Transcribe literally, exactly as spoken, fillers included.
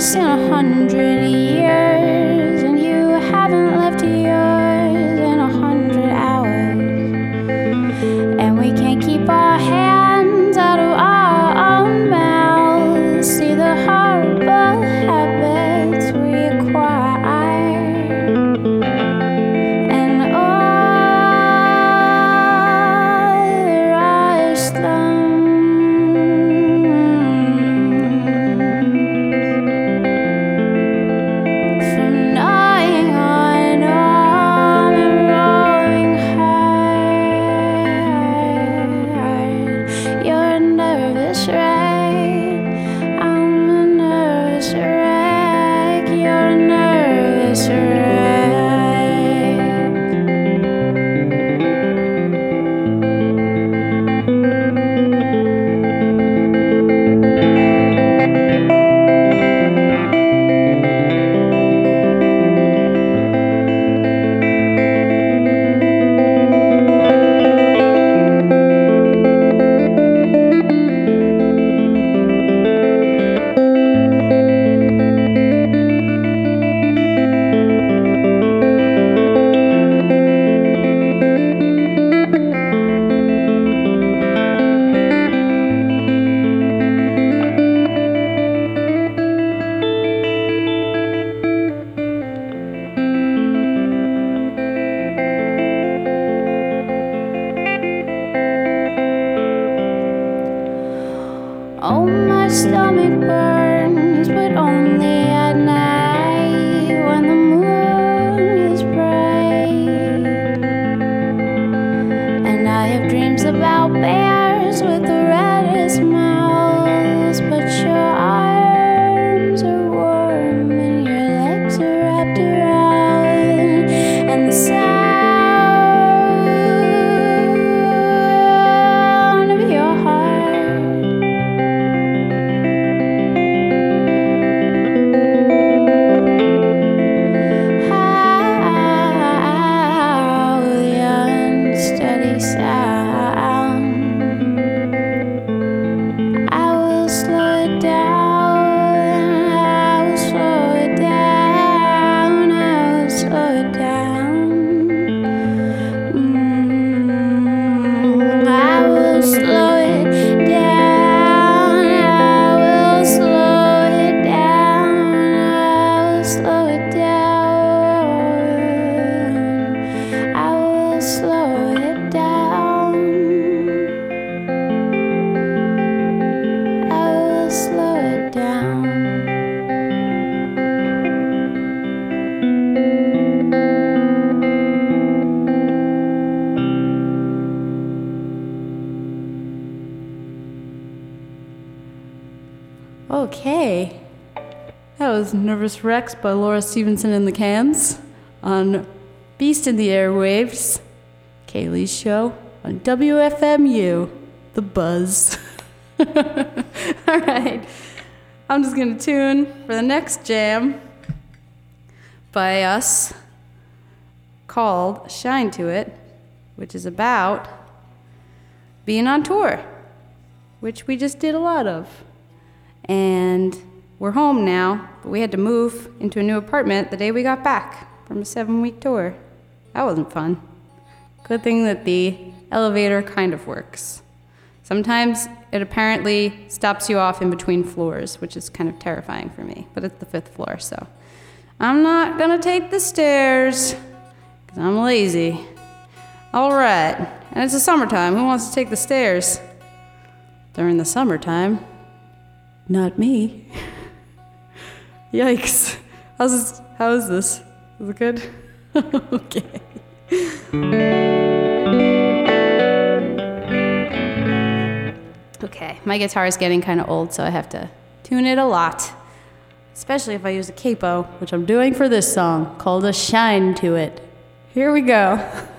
once in a hundred years, and you haven't left yours in a hundred hours. And we can't keep our hands out of our own mouths. See the horrible habits we acquire, and all the rush from gnawing on arm and rolling hard. You're a nervous wreck, I'm a nervous wreck. You're a nervous wreck. Oh, my stomach burns, but only at night when the moon is bright. And I have dreams about bears with the reddest mouths, but your arms are warm and your legs are wrapped around, and the sound of your heart. Okay, that was Nervous Wrecks by Laura Stevenson and the Cans on Beast in the Airwaves, Kaylee's show on W F M U, The Buzz. All right, I'm just going to tune for the next jam by us called Shine to It, which is about being on tour, which we just did a lot of. And we're home now, but we had to move into a new apartment the day we got back from a seven-week tour. That wasn't fun. Good thing that the elevator kind of works. Sometimes it apparently stops you off in between floors, which is kind of terrifying for me, but it's the fifth floor, so I'm not gonna take the stairs, because I'm lazy. All right, and it's the summertime. Who wants to take the stairs during the summertime? Not me. Yikes. How's this? How is this? Is it good? Okay. Okay, my guitar is getting kind of old, so I have to tune it a lot. Especially if I use a capo, which I'm doing for this song, called A Shine to It. Here we go.